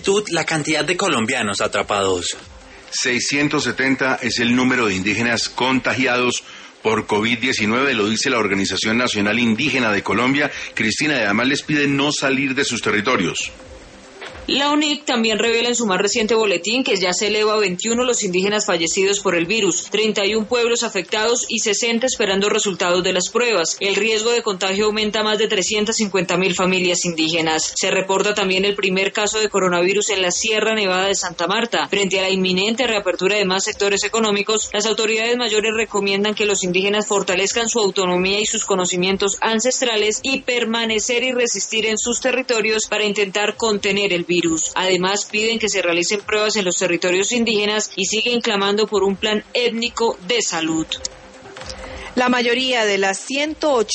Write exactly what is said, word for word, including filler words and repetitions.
magnitud la cantidad de colombianos atrapados. seiscientos setenta es el número de indígenas contagiados por COVID diecinueve, lo dice la Organización Nacional Indígena de Colombia. Cristina, además les pide no salir de sus territorios. La U N I C también revela en su más reciente boletín que ya se eleva a veintiuno los indígenas fallecidos por el virus, treinta y un pueblos afectados y sesenta esperando resultados de las pruebas. El riesgo de contagio aumenta a más de trescientas cincuenta mil familias indígenas. Se reporta también el primer caso de coronavirus en la Sierra Nevada de Santa Marta. Frente a la inminente reapertura de más sectores económicos, las autoridades mayores recomiendan que los indígenas fortalezcan su autonomía y sus conocimientos ancestrales y permanecer y resistir en sus territorios para intentar contener el virus. Además, piden que se realicen pruebas en los territorios indígenas y siguen clamando por un plan étnico de salud. La mayoría de las ciento ochenta